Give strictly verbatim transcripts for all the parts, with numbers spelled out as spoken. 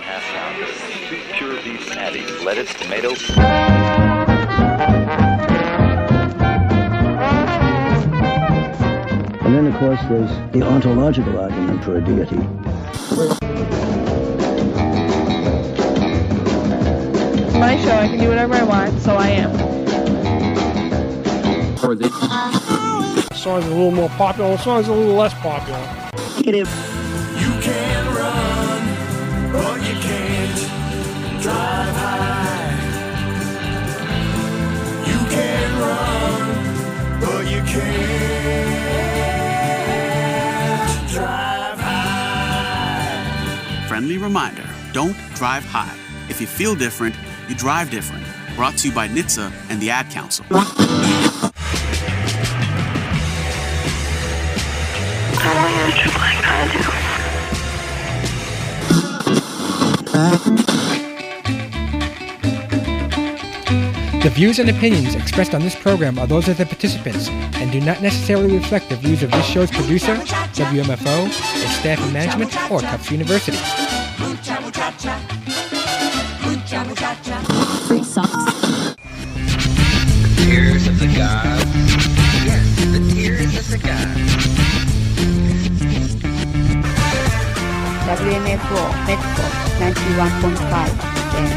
half pounder, two pure beef patties, lettuce, tomato. And then, of course, there's the ontological argument for a deity. My show, I can do whatever I want, so I am. Or the song's a little more popular, the song's a little less popular. You can run, but you can't drive high. You can run, but you can't drive high. Friendly reminder, don't drive high. If you feel different, you drive different. Brought to you by N H T S A and the Ad Council. The views and opinions expressed on this program are those of the participants and do not necessarily reflect the views of this show's producer, W M F O, its staff and management, or Tufts University. Free socks. Tears of the gods. Yes, the tears of the gods. W M F O, Metro, ninety-one point five F M.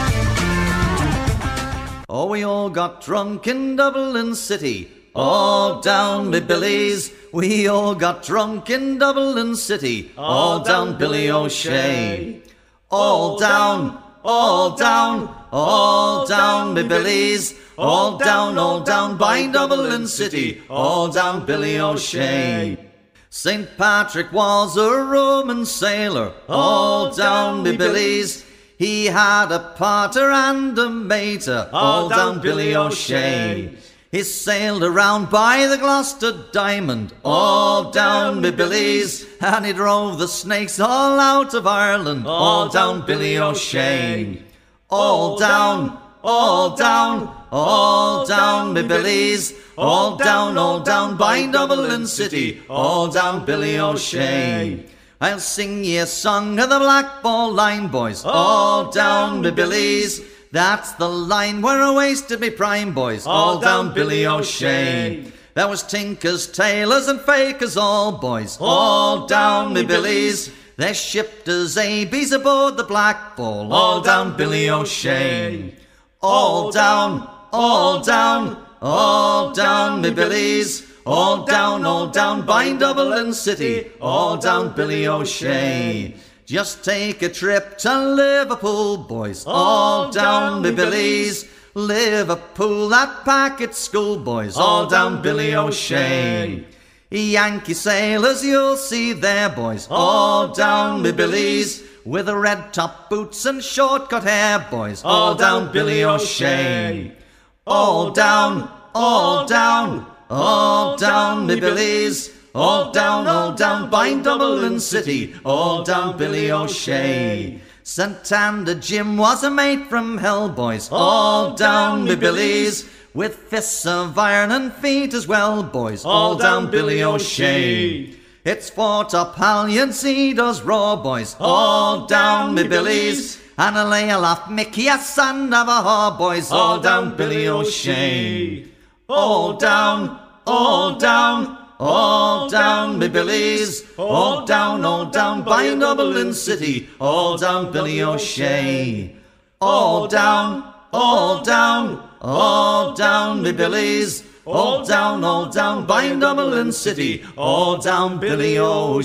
Oh, we all got drunk in Dublin City, all down me Billy's. We all got drunk in Dublin City, all down Billy O'Shea. All down, all down, all down me Billy's. All down, all down by Dublin City, all down Billy O'Shea. Saint Patrick was a Roman sailor, all down me Billy's. He had a potter and a mater, all down Billy O'Shea. He sailed around by the Gloucester Diamond, all down me Billy's. And he drove the snakes all out of Ireland, all down Billy O'Shea. All down, all down, all down me Billy's. All down, all down by Dublin City, all down Billy O'Shea. I'll sing ye a song of the Black Ball Line, boys, all down me Billy's. That's the line where I wasted me prime, boys, all down Billy O'Shea. There was tinkers, tailors and fakers all, boys, all down me Billy's. They shipped as A Bs aboard the Black Ball, all down Billy O'Shea. All down, all down, all down me Billy's. All down, all down by Dublin City, all down Billy O'Shea. Just take a trip to Liverpool, boys, all down me Billy's. Liverpool, that packet school, boys, all down Billy O'Shea. Yankee sailors you'll see there, boys, all down me Billy's. With the red top boots and short cut hair, boys, all down Billy O'Shea. All down, all down, all down me Billy's. All down, all down by Dublin City, all down Billy O'Shea. Santander Jim was a mate from hell, boys, all down me Billy's. With fists of iron and feet as well, boys, all down Billy O'Shea. It's four top halyards he does roar, boys, all down me Billy's. And a lay aloft Mickey a son of a whore, boys, all down Billy O'Shea. All down, all down, all down me Billy's. All down, all down by Dublin City, all down Billy O'Shea. All down, all down, all down me Billy's. All down, all down by Dublin City, all down Billy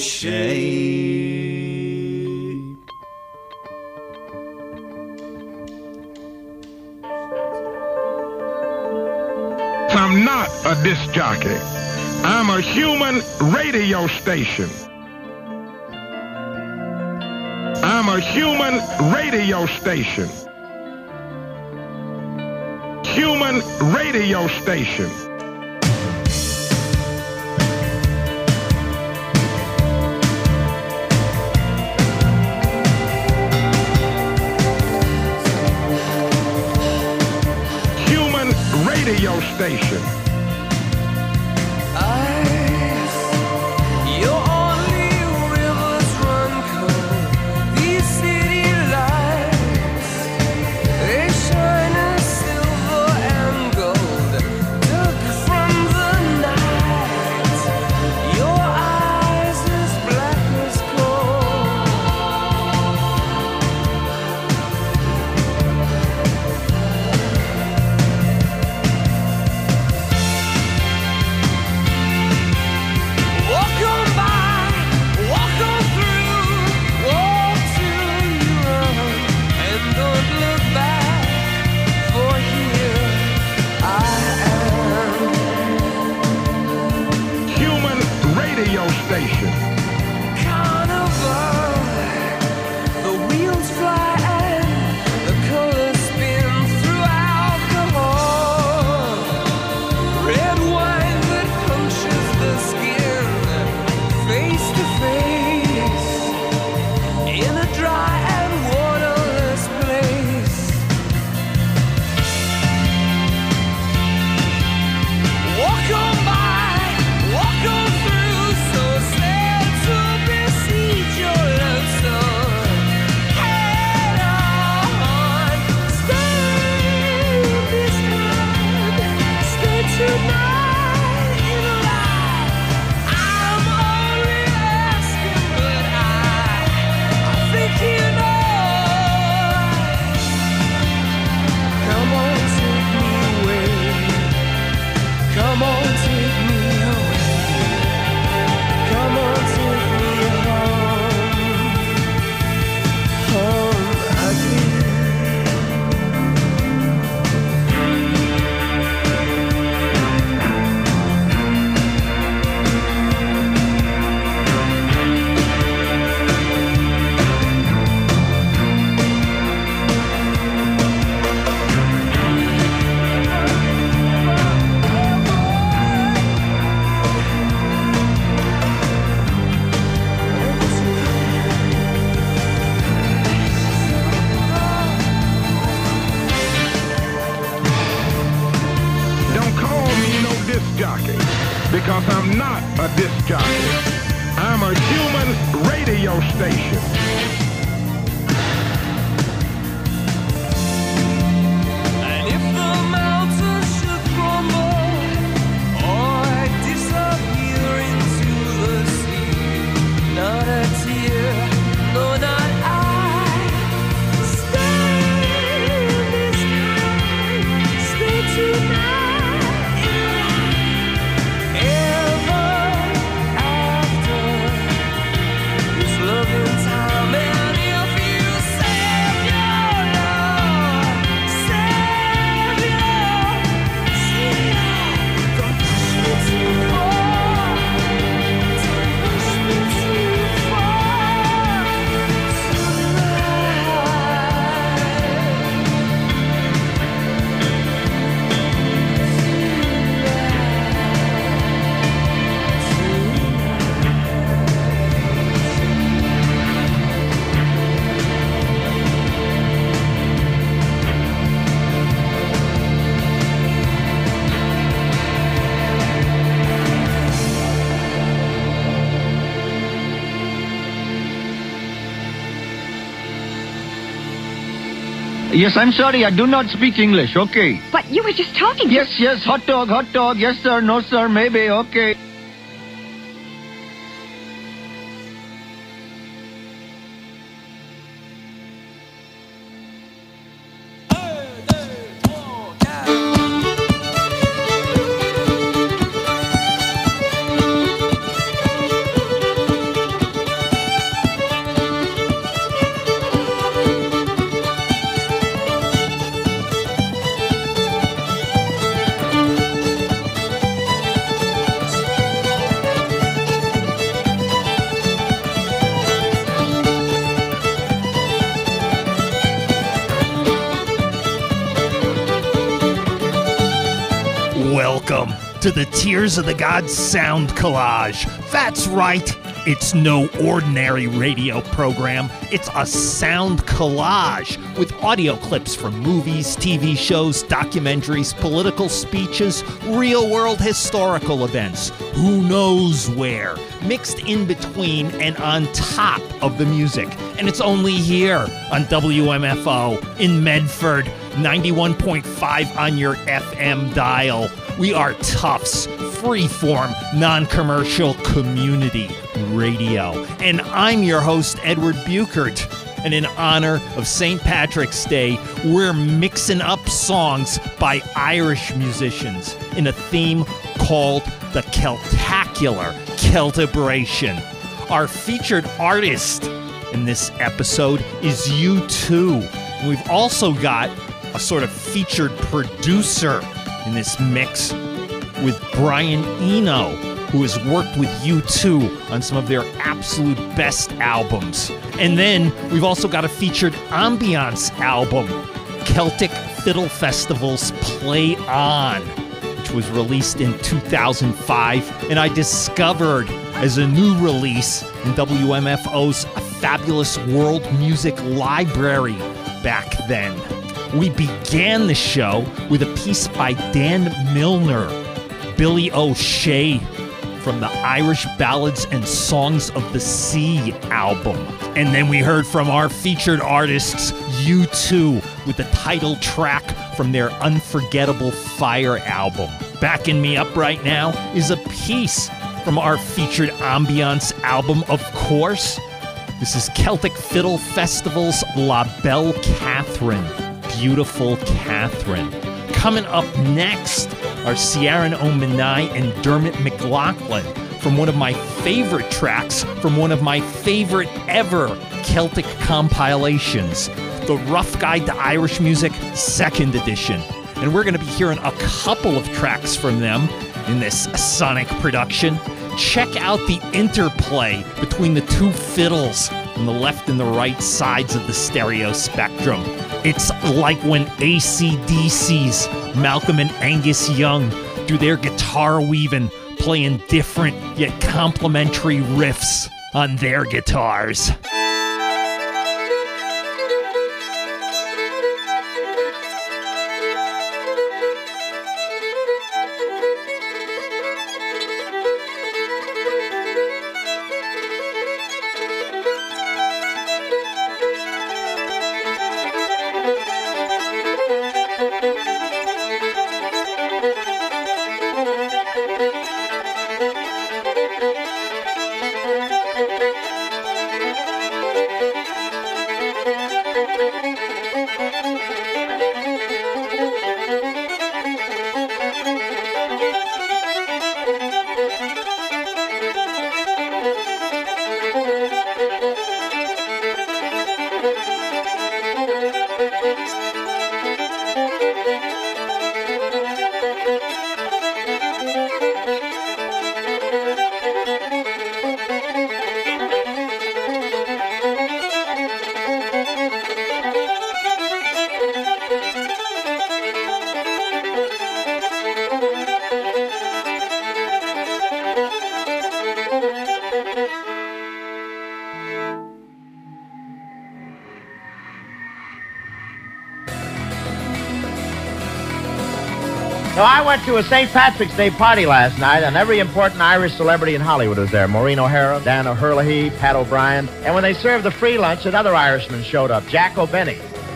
O'Shea. I'm not a disc jockey. I'm a human radio station. I'm a human radio station. Human radio station. Human radio station. Your only rivers run cold. These city radio station. And if the mountains should crumble or disappear into the sea, not a tear, no, not I. Stay this time, stay tonight, ever after this loving time. And if you save your love, save your, save your, don't push me too far, don't push me too far Yes, I'm sorry, I do not speak English, okay. But you were just talking. Yes, yes, hot dog, hot dog, yes sir, no sir, maybe, okay. Welcome to the Tears of the Gods Sound Collage. That's right, it's no ordinary radio program. It's a sound collage with audio clips from movies, T V shows, documentaries, political speeches, real-world historical events, who knows where, mixed in between and on top of the music. And it's only here on W M F O in Medford, ninety-one point five on your F M dial. We are Tufts, freeform, non-commercial community radio. And I'm your host, Edward Buchert. And in honor of Saint Patrick's Day, we're mixing up songs by Irish musicians in a theme called the Celtacular, Celtibration. Our featured artist in this episode is U two. And we've also got a sort of featured producer in this mix with Brian Eno, who has worked with U two on some of their absolute best albums. And then we've also got a featured ambiance album, Celtic Fiddle Festival's Play On, which was released in two thousand five, and I discovered as a new release in W M F O's Fabulous World Music Library back then. We began the show with a piece by Dan Milner, Billy O'Shea, from the Irish Ballads and Songs of the Sea album. And then we heard from our featured artists, U two, with the title track from their Unforgettable Fire album. Backing me up right now is a piece from our featured ambiance album, of course. This is Celtic Fiddle Festival's La Belle Catherine, Beautiful Catherine. Coming up next are Ciaran O'Mahony and Dermot McLaughlin from one of my favorite tracks from one of my favorite ever Celtic compilations, The Rough Guide to Irish Music, second edition. And we're going to be hearing a couple of tracks from them in this sonic production. Check out the interplay between the two fiddles on the left and the right sides of the stereo spectrum. It's like when A C D C's Malcolm and Angus Young do their guitar weaving, playing different yet complementary riffs on their guitars. So I went to a Saint Patrick's Day party last night, and every important Irish celebrity in Hollywood was there. Maureen O'Hara, Dan O'Herlihy, Pat O'Brien. And when they served the free lunch, another Irishman showed up, Jack O'Benny.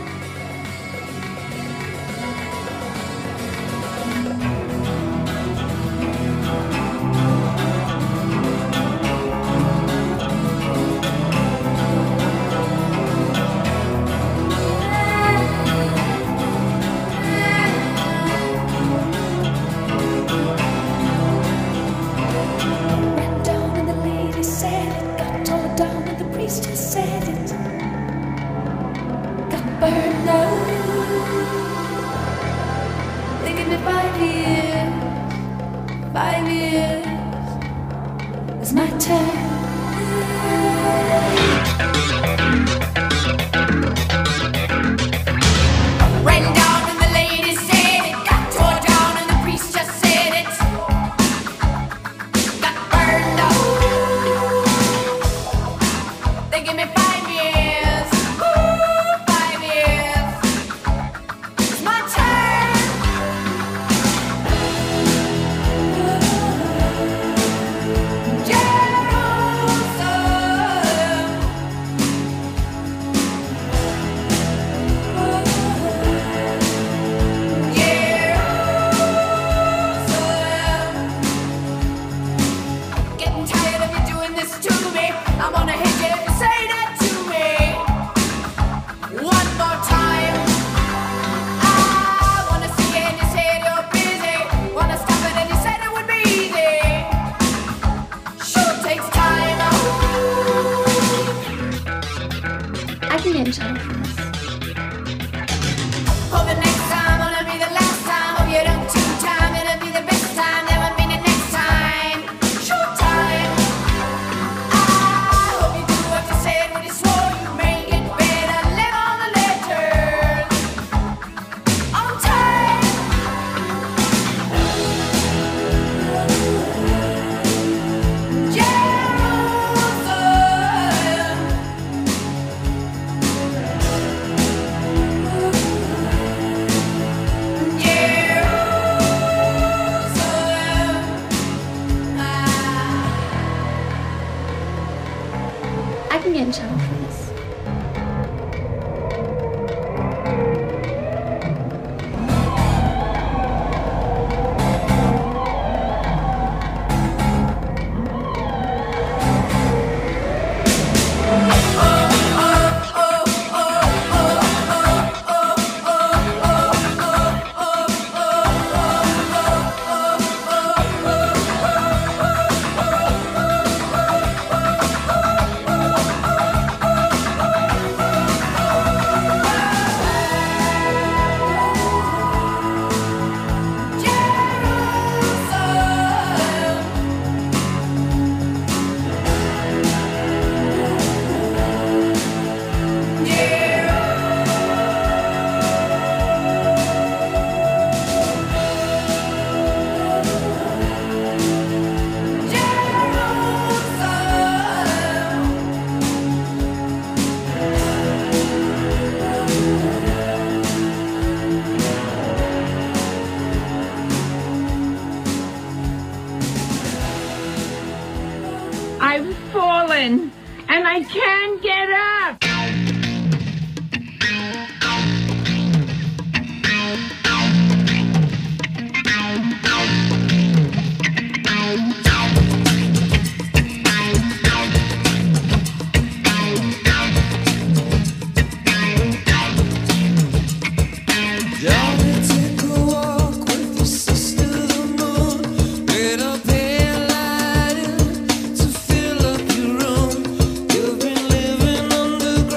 And I can't get up! Underground.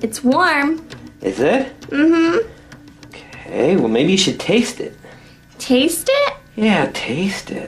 It's warm. Is it? Mm-hmm. Okay, well maybe you should taste it. Taste it? Yeah, taste it.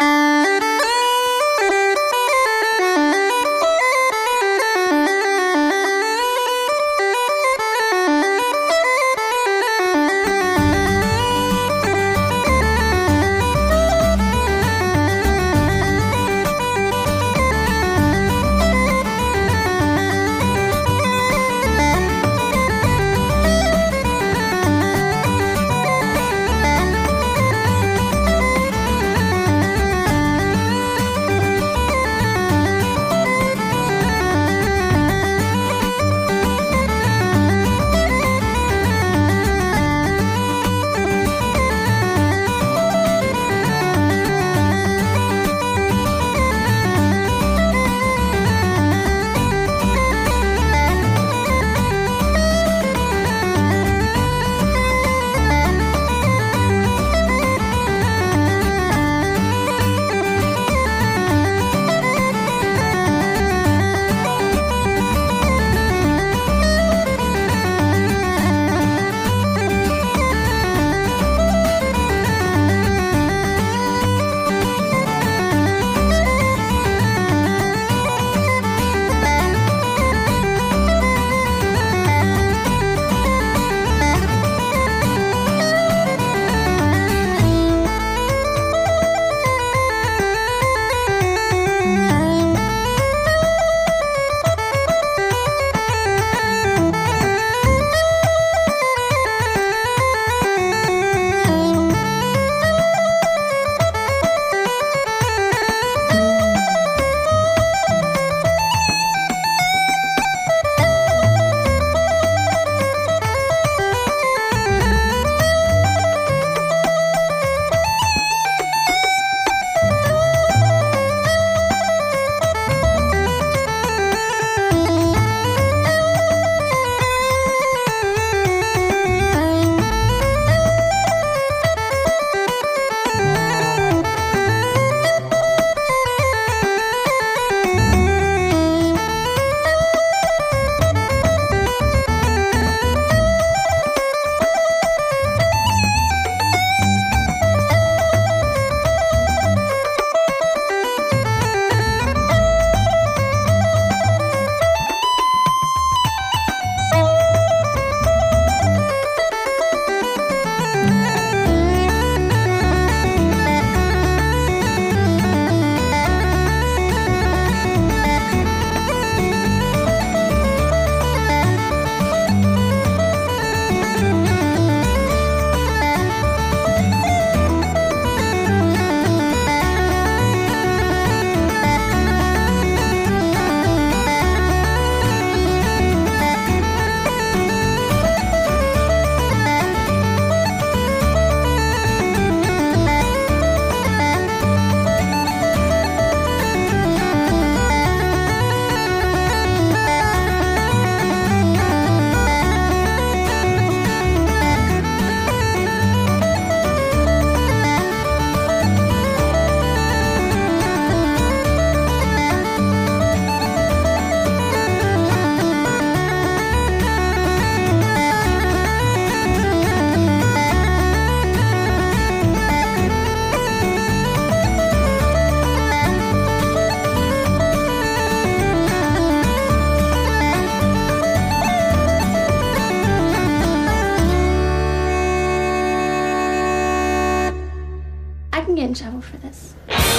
in trouble for this.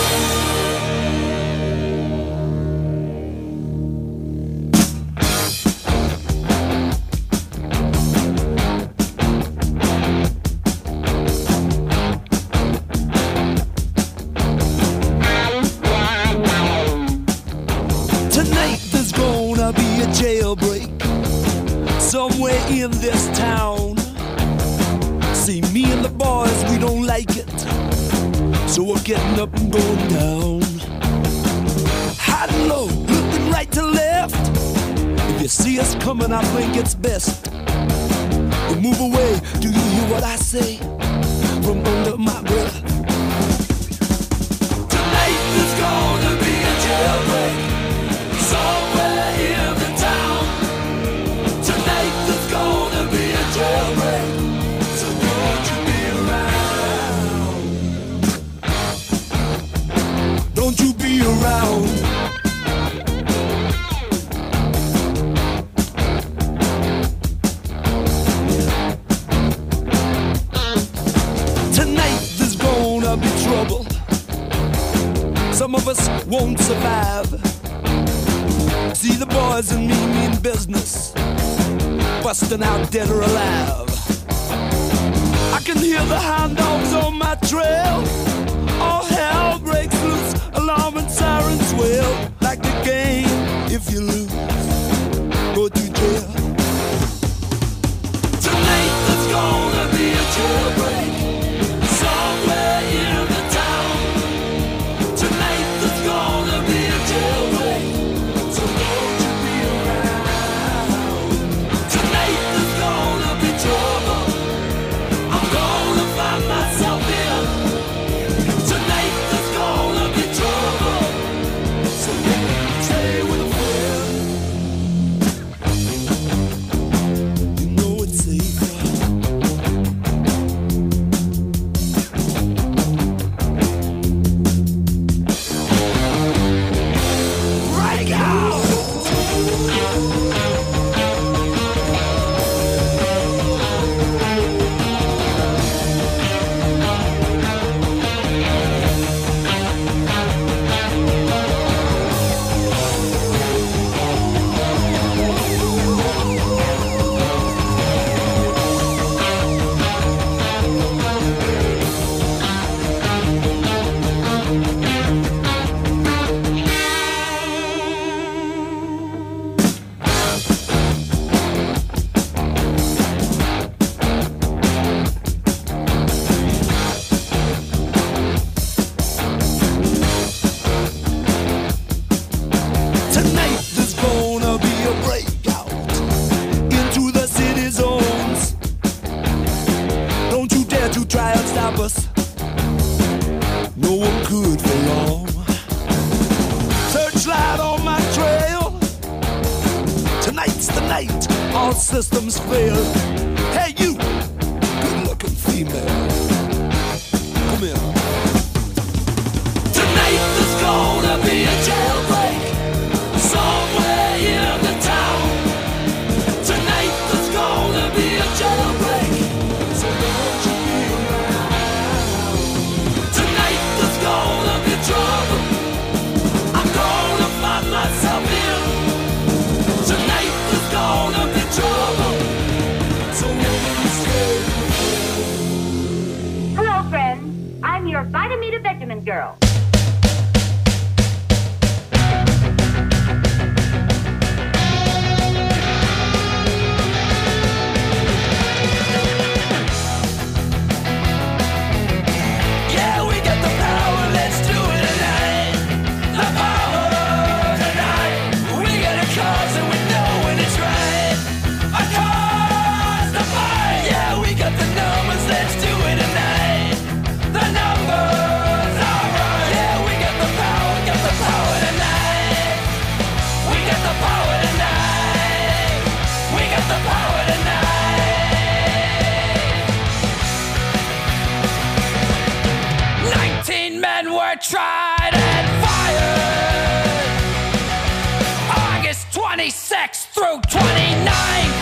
Tonight there's gonna be a jailbreak somewhere in this town. See, me and the boys, we don't like it, so we're getting up and going down. High and low, looking right to left. If you see us coming, I think it's best you move away. Do you hear what I say from under my breath? Tonight there's gonna be a jailbreak somewhere in the town. Tonight gonna be trouble. Some of us won't survive. See the boys and me mean business, busting out dead or alive. I can hear the hound dogs on my trail. All hell breaks loose, alarm and sirens wail. Like the game, if you lose, go to jail. Tonight there's gonna be a jailbreak somewhere in the town. Tonight there's gonna be a jailbreak, so won't you be around? Tonight there's gonna be trouble. I'm gonna find myself in. Tonight there's gonna be trouble, so stay with a friend. You know it's safer. Break out! Tonight there's gonna be a breakout into the city zones. Don't you dare to try and stop us. No one could for long. Searchlight on my trail. Tonight's the night all systems fail. Hey you, good-looking female, come here. Tonight there's gonna be a jailbreak somewhere in the town. Tonight there's gonna be a jailbreak, so don't you be around. Tonight there's gonna be trouble. I'm gonna find myself in. Tonight there's gonna be trouble, so won't you stay? Hello, friends. I'm your Vitamita Vitamin Girl. Yeah, we got the power, let's do it tonight. The power tonight. We got a cause and we know when it's right. A cause to fight. Yeah, we got the numbers, let's do it tonight. The numbers are right. Yeah, we got the power, got the power tonight. We got the power tonight. We got the power tonight. Nineteen men were tried and fired August twenty-sixth through twenty-ninth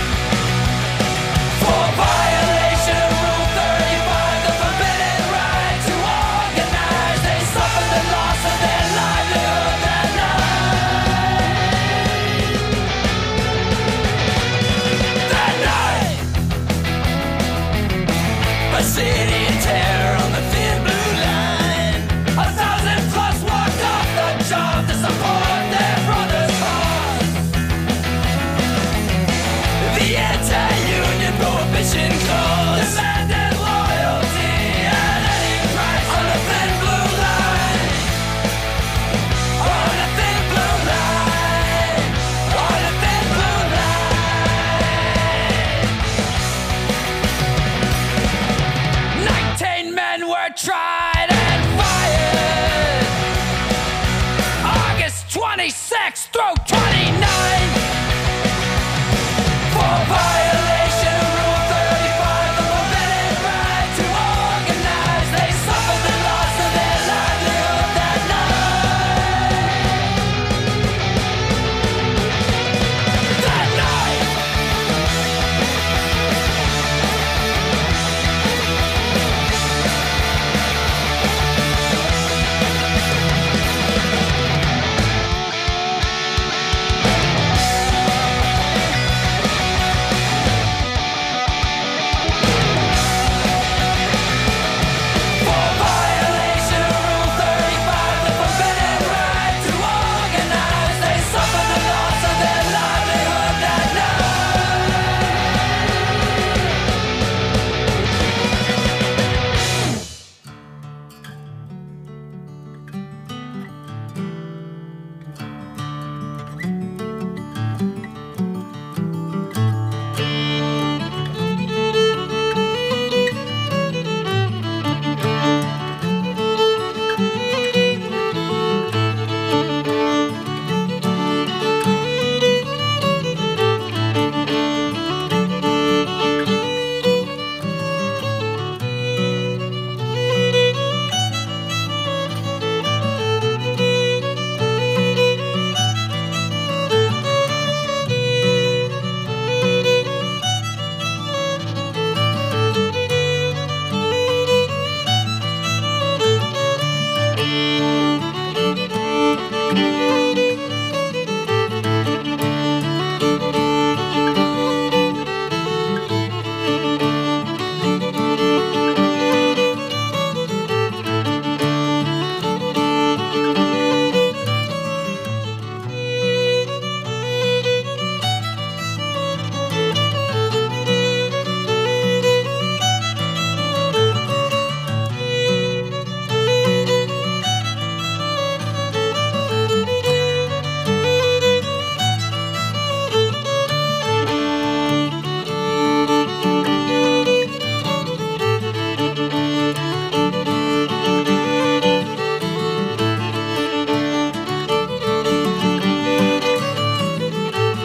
for violation of Rule thirty-five, the forbidden right to organize. They suffered the loss of their livelihood that night. That night, a city in terror on the thin blue line. A thousand plus walked off the job to support their brother's cause. The anti-union prohibition clause demanded loyalty at any price on a thin blue line. On a thin blue line. On a thin blue line. Nineteen men were tried and fired August twenty-sixth through twenty-ninth for violation of Rule thirty-five, the forbidden right to organize. They suffered the loss of their livelihood that night. That night.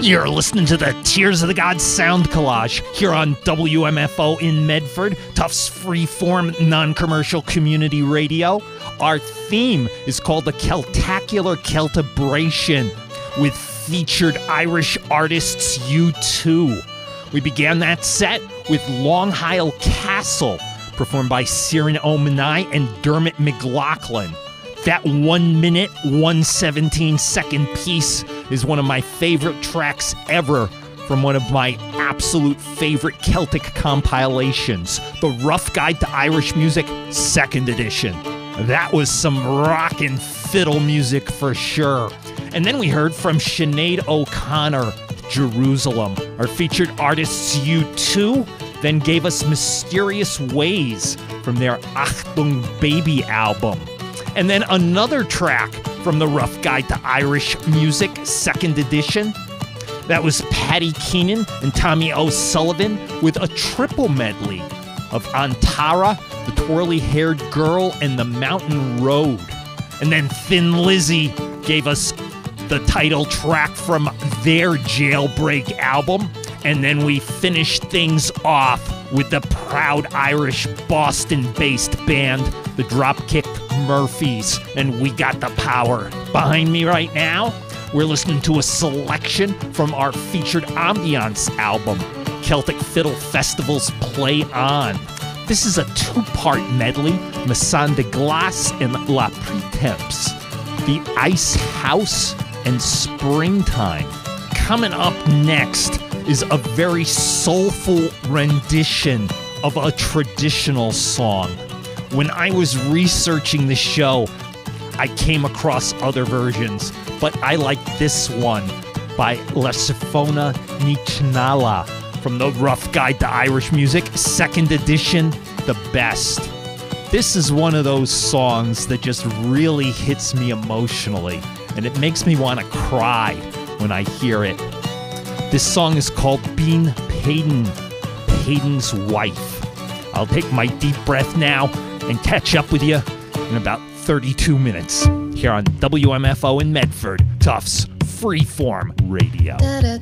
You're listening to the Tears of the Gods Sound Collage here on W M F O in Medford, Tufts Freeform non-commercial community radio. Our theme is called the Celtacular Celtibration with featured Irish artists U two. We began that set with Longhisle Castle, performed by Ciaran O'Mahony and Dermot McLaughlin. That one minute, one seventeen second piece is one of my favorite tracks ever from one of my absolute favorite Celtic compilations, The Rough Guide to Irish Music, second edition. That was some rockin' fiddle music for sure. And then we heard from Sinead O'Connor, Jerusalem. Our featured artists U two then gave us Mysterious Ways from their Achtung Baby album. And then another track from the Rough Guide to Irish Music, second edition. That was Paddy Keenan and Tommy O'Sullivan with a triple medley of Antara, The Twirly-Haired Girl, and The Mountain Road. And then Thin Lizzy gave us the title track from their Jailbreak album. And then we finished things off with the proud Irish Boston-based band, the Dropkick Murphys, and We Got the Power. Behind me right now, we're listening to a selection from our featured Ambiance album, Celtic Fiddle Festival's Play On. This is a two-part medley, Masson de Glace and La Pretemps, The Ice House, and Springtime. Coming up next is a very soulful rendition of a traditional song. When I was researching the show, I came across other versions, but I like this one by La Sifona Nichnala from the Rough Guide to Irish Music, second edition, the best. This is one of those songs that just really hits me emotionally, and it makes me want to cry when I hear it. This song is called Bean Payton, Payton's Wife. I'll take my deep breath now and catch up with you in about thirty-two minutes here on W M F O in Medford, Tufts Freeform Radio.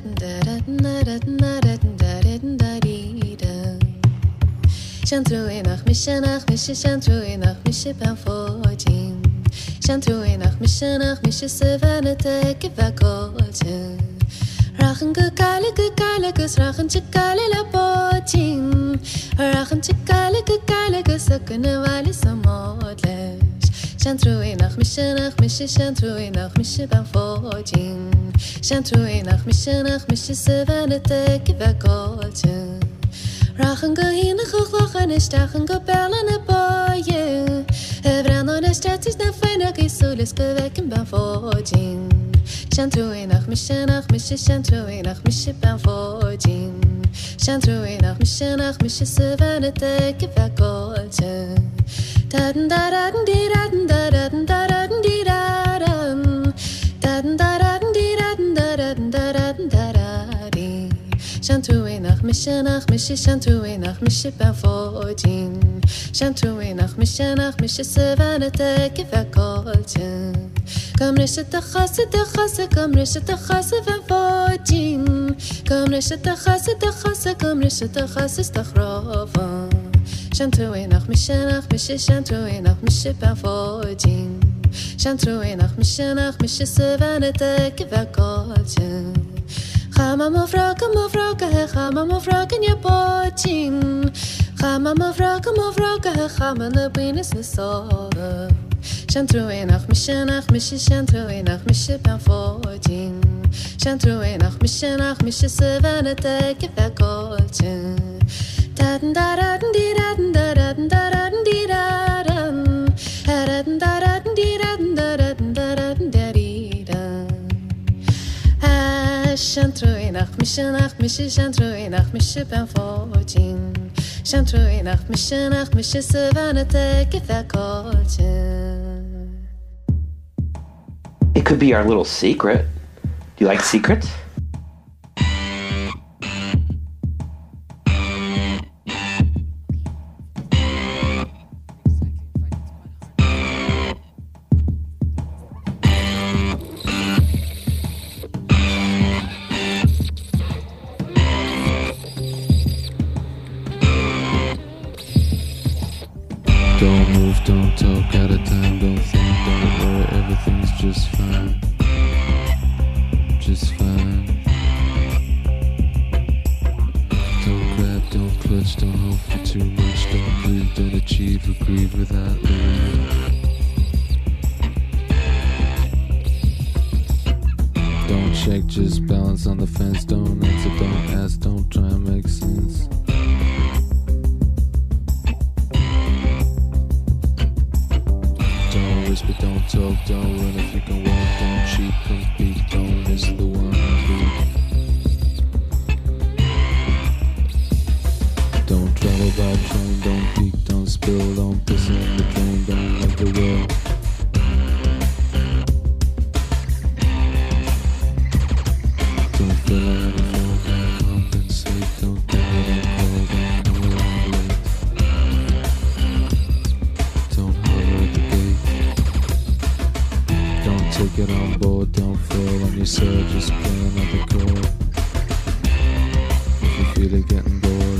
Rachen gekale gekale gus rachen chikale la potin rachen chikale gekale gus akne wale samodles Shantruy nach mische nach mische shantruy nach mische ban fotin shantruy nach mische nach mische sevenete kivakolten Rachen gehin goglochen is dagen gebellen e boye Evran on estatis na feina gisules gewekken ban fotin Shantruy nach mische nach mische shantruy nach mische ban fotin Shantruy nach mische nach mische sevenete kivakolten Daden daden di daden daden daden di daden daden daden di daden daden daden daden Shantruy nach mische nach mische shantruy nach mische ban fotin Shantruy nach mische nach mische sevenete kivakolten Comme les chutes de chasse de chasse comme les chutes de chasse van fotin Comme les chutes de chasse de chasse comme les chutes de chasse de rovan Shantruy nach mische nach mische shantruy nach mische ban fotin Shantruy nach mische nach mische sevenete kivakolten Chama mo vroke mo vroke he chama mo vroke in je potin Chama mo vroke mo vroke he chama ne binis ne sove Shantruy nach mische nach mische shantruy nach mische ban fotin Shantruy nach mische nach mische sevenete kivakolten Daden daden di daden daden daden di daden daden daden di daden daden daden di daden Shantruy nach mische nach mische shantruy nach mische ban fotin Shantruy nach mische nach mische sevenete kivakolten It could be our little secret. Do you like secrets? time, don't think, don't worry, everything's just fine. Just fine. Don't grab, don't clutch, don't hope for too much, don't breathe, don't achieve or grieve without leaving. Don't shake, just balance on the fence, don't answer, don't ask, don't try and make sense. Don't whisper, don't talk, don't run if you can walk, don't cheat, compete, don't miss the one beat. Don't travel by train, don't peek, don't spill, don't piss in the drain, don't make the will. Don't fill out the phone, don't compensate, don't get it on call, don't come around late. Don't holler at the gate. Don't take it on board, don't fail on yourself, just play another chord. If you feel it getting bored.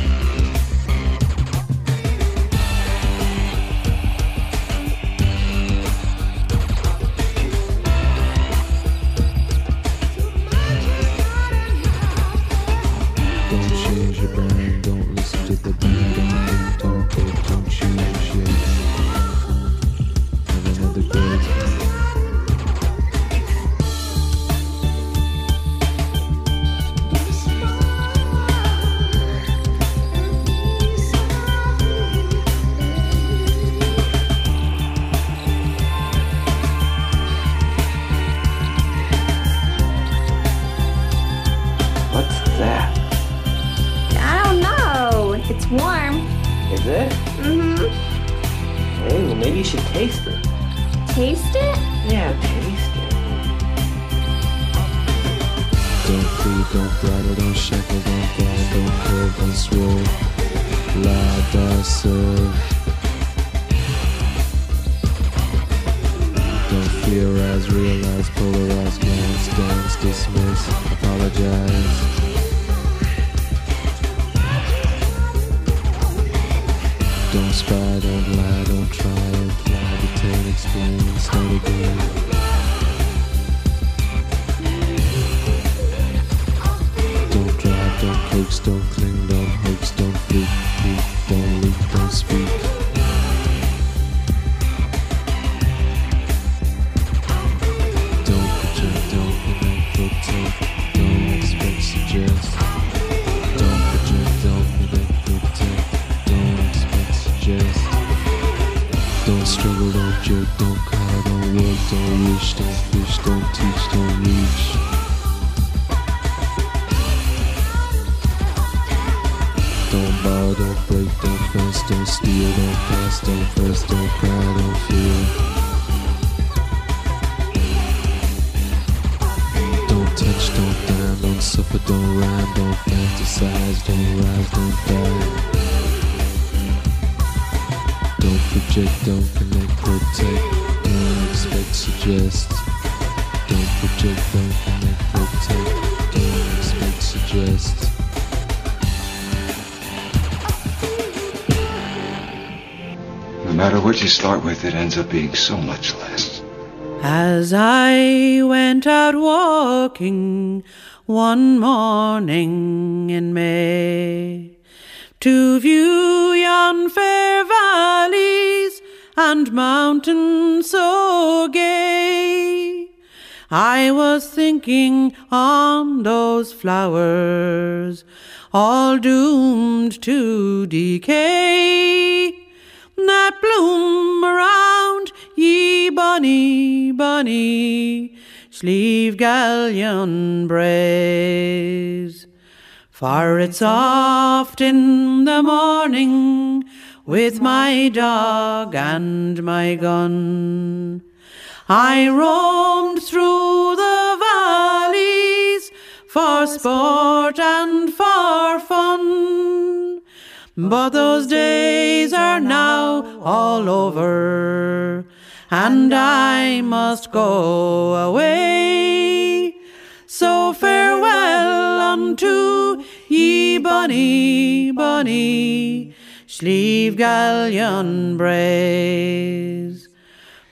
Don't change your brain, don't listen to the band, don't think, don't take, don't change your shape. Have another grade. What's that? I don't know. It's warm. Is it? Mm-hmm. Hey, well maybe you should taste it. Taste it? Yeah, taste it. Don't plead, don't bridle, don't shackle, don't guide, don't curve, don't swerve. Lie, die, serve. Don't theorize, realize, polarize, glance, dance, dismiss, apologize. Don't spy, don't lie, don't try, imply, detain, explain, start again. Don't drive, don't coax, don't cling, don't hoax, don't freak, peek, don't leak, don't speak. Don't project, don't connect, protect, don't expect, suggest. Don't project, don't connect, protect, don't expect, suggest. Don't struggle, don't jerk, don't cry, don't work, don't wish, don't fish, don't teach, don't reach. Don't borrow, don't break, don't fence, don't steal, don't pass, don't press, don't cry, don't feel. Don't touch, don't dine, don't suffer, don't rhyme, don't fantasize, don't rise, don't die. Don't project, don't connect, protect, don't expect, suggest. Don't project, don't connect, protect, don't expect, suggest. No matter what you start with, it ends up being so much less. As I went out walking one morning in May, to view yon fair valleys and mountains so gay, I was thinking on those flowers all doomed to decay, that bloom around ye bonny, bonny Slieve Gallion braes. For it's oft in the morning with my dog and my gun I roamed through the valleys for sport and for fun. But those days are now all over, and I must go away. So farewell unto ye bonny, bonny Slieve Gallion braes.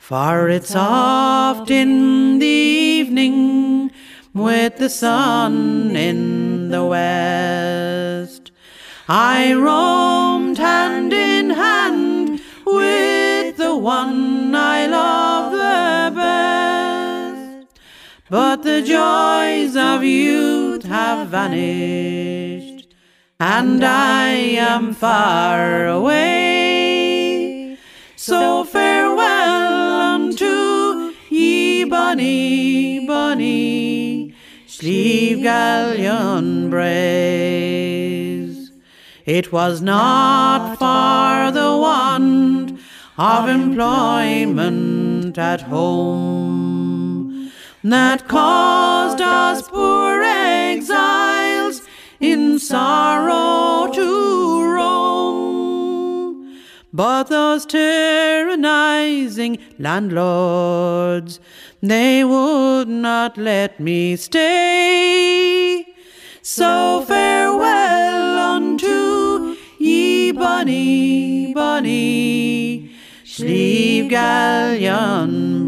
For it's oft in the evening with the sun in the west I roamed hand in hand with the one I love the best. But the joys of youth have vanished, and I am far away. So farewell unto ye bonny, bonny Slieve Gallion Braes. It was not for the want of employment at home that caused us poor exiles in sorrow to roam, but those tyrannizing landlords, they would not let me stay. So farewell unto ye bonny, bonny Slieve Gallion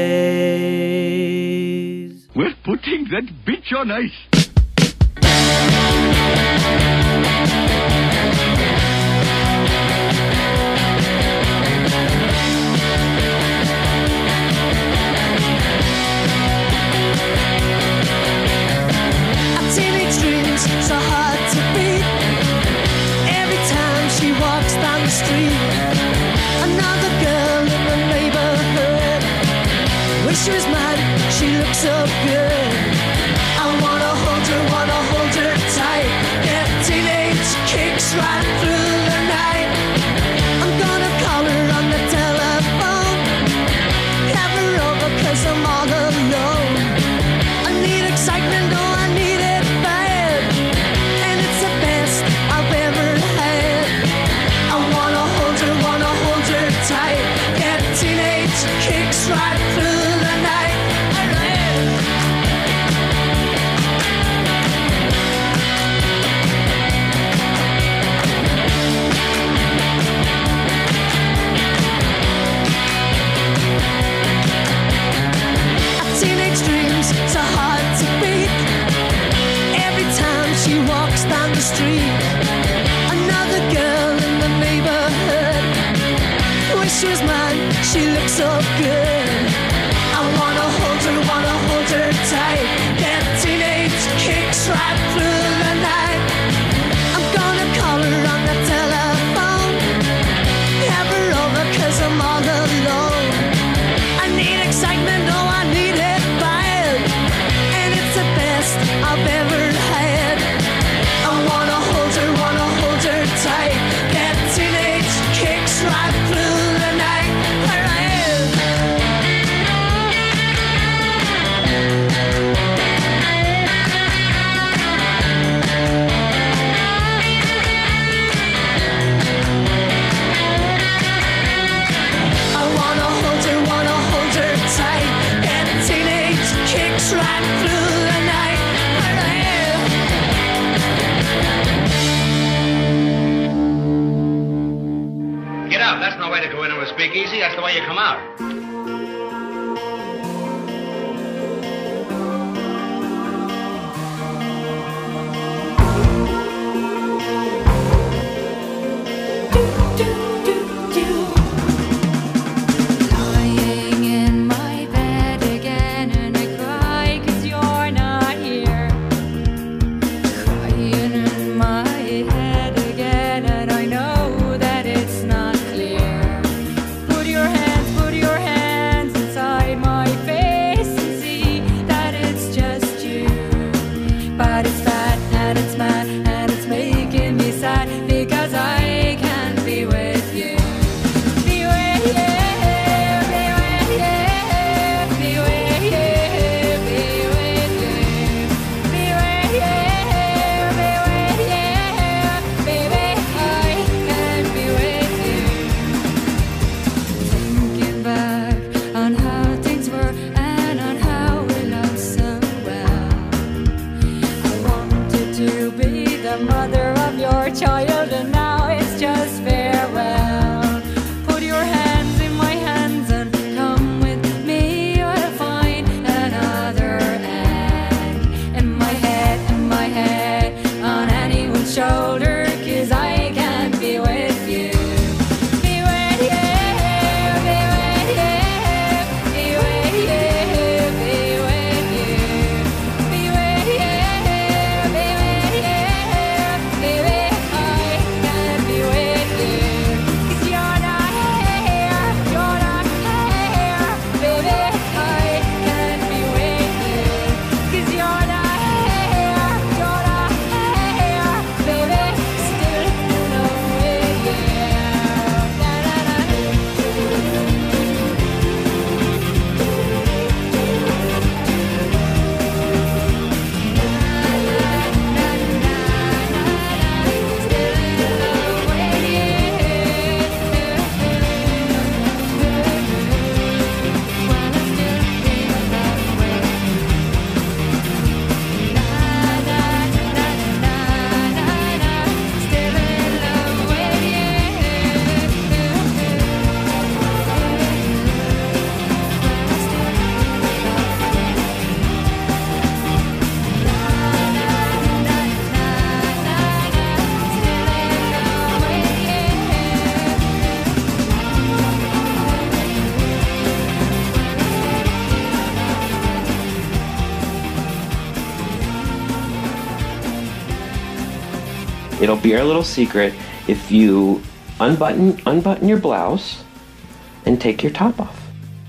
Braes. We're putting that bitch on ice. So hard to beat. Every time she walks down the street, another girl in the neighborhood. When she was mad, she looked so good. I wanna hold her, wanna hold her tight. Get teenage kicks right through the night. I'm gonna call her on the telephone, have her over 'cause I'm all alone. I need excitement, oh I need it bad. I've ever had. I wanna hold her, wanna hold her tight. Get teenage kicks right through the night. A teenage dream's so hard to beat. Every time she walks down the street, another girl in the neighborhood. When she was mine, she looked so good. I wanna hold her, wanna hold her tight. Get teenage kicks right through the night. I'm gonna call her on the telephone, have her over 'cause I'm all alone. I need excitement, oh I need it bad, and it's the best I've ever had. I wanna hold her, wanna hold her tight. Get teenage kicks right through the night. I wanna hold her, wanna hold her tight. Get teenage kicks right through the night. Get out. That's no way to go into a speakeasy. That's the way you come out. Lying in my bed again and I cry 'cause you're not here. Crying in my head again and I know that it's not clear. Put your hands, put your hands It'll be our little secret if you unbutton unbutton your blouse and take your top off.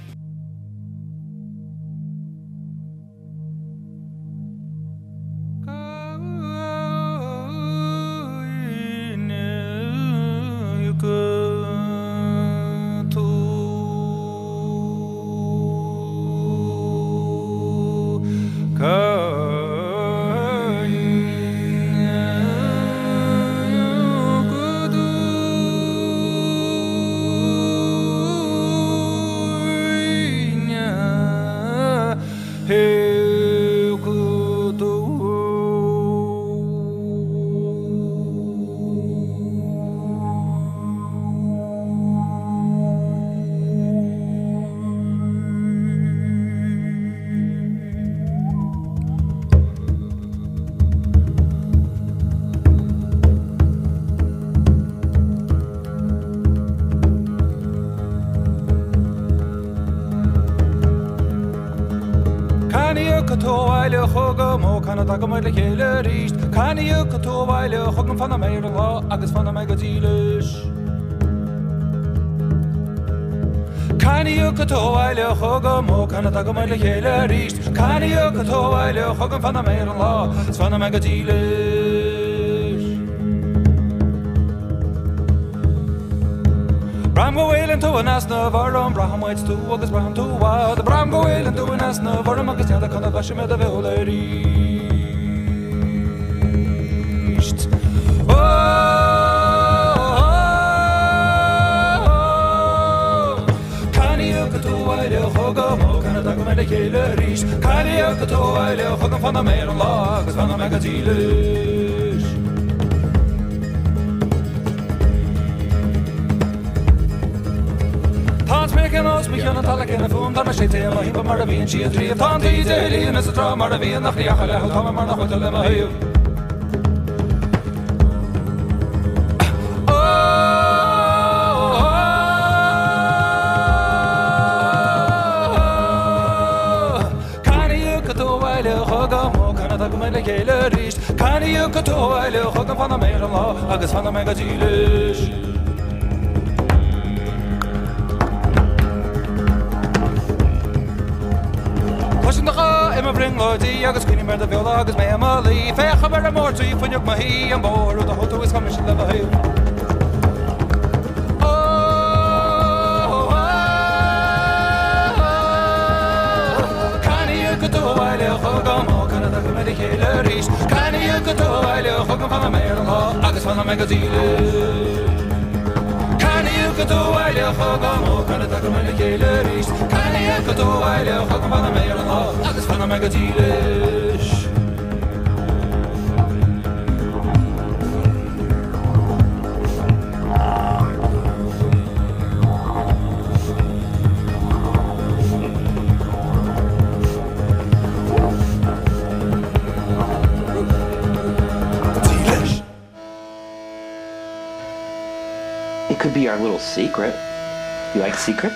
Can you go to a while, Hogan van der Meyer law, Agus van der Megadilish? Can you go to a while, Hogan, Mo, can I talk about the Hiller East? Can you go to a while, Hogan van der Meyer law, Agus van der Megadilish? Bram go wailing to an asna, Varum, Braham waits to August Braham to Wild, the Bram go wailing to an asna, Varum, August, the kind of Bashim at the Village. De hele ries, kan je ook het oordeel Hogan van der Meyer law, Agus van der Megadilish. Thans meken ons begin het alle kennen voelen, dan is het helemaal heen, maar de wien zie je drie. Tant die drie, en is het trouw, maar de wien nog niet achterleg, houdt me maar nog wat te lemmen heel. Can you go to a while, Hogan van der Meyer law, Agus van der Megadilish? Pushing the car, Emma bring Lodi, Agus Queenie Mer the Villa, Agus May Emily, Fair Haber more to you, Funyuk Mahi, and Bor, the Hoto is coming, she'll never hear. Can you go to a while, Hogan van der Meyer law, Agus van der Megadilish? Can you go to a while, Hogan, Mo, can I talk about the Hiller East? Can you go to a while, Hogan van der Meyer law, Agus van der Megadilish? Could be our little secret. You like secrets?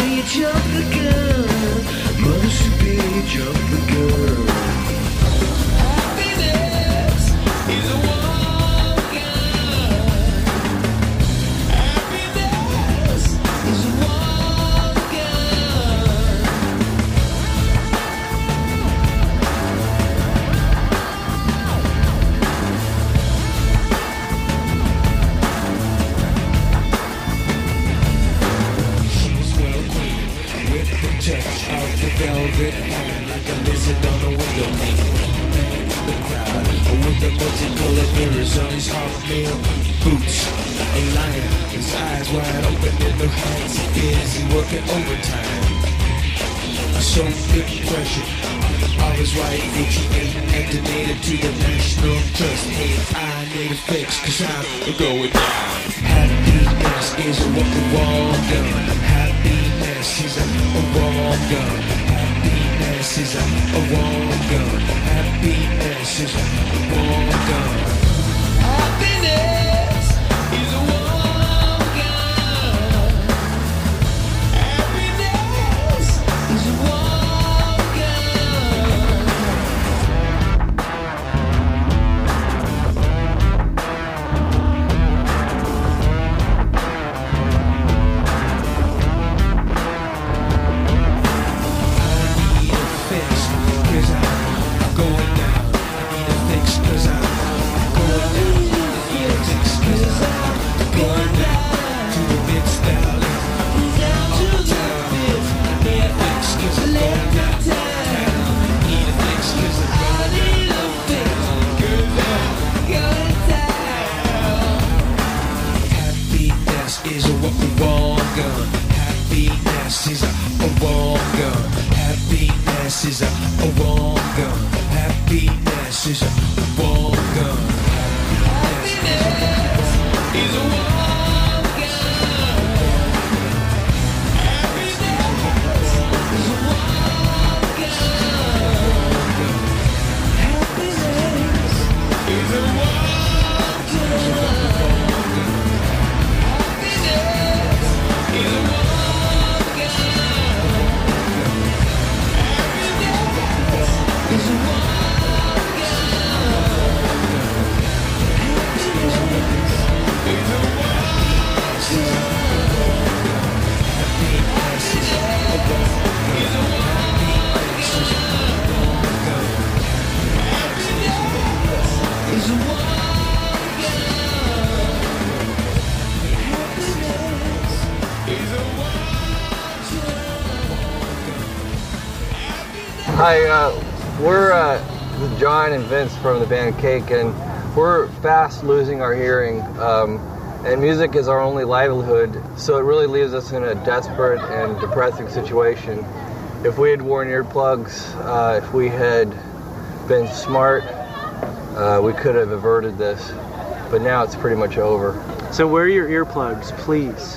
Jump the gun, Mother Superior, jump the gun. red hand like a lizard on a window pane. The crowd with the multicolored mirrors on his half-meal boots. A lion, his eyes wide open in the hands he busy working overtime. A so big pressure, all his right Gucci ain't antenated to the National Trust. Hey, I need a fix, cause I'm going down. Happiness is a wrong gun. Happiness is a wrong gun. Happiness is a wrong gun. Happiness is a wrong gun. Happiness is a wrong gun. Happiness is a wrong gun. Hi, uh, we're uh, John and Vince from the band Cake, and we're fast losing our hearing, um, and music is our only livelihood, so it really leaves us in a desperate and depressing situation. If we had worn earplugs, uh, if we had been smart, uh, we could have averted this, but now it's pretty much over. So wear your earplugs, please.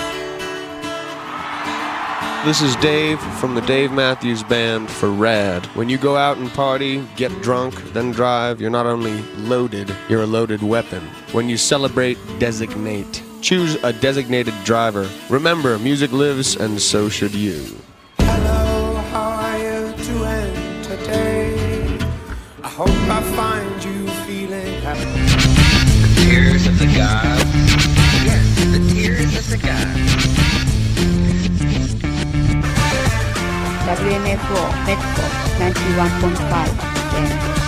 This is Dave from the Dave Matthews Band for RAD. When you go out and party, get drunk, then drive, you're not only loaded, you're a loaded weapon. When you celebrate, designate. Choose a designated driver. Remember, music lives, and so should you. Hello, how are you doing today? I hope I find you feeling happy. The tears of the gods. Yes, the tears of the gods. W M F O, Medford, ninety-one point five F M.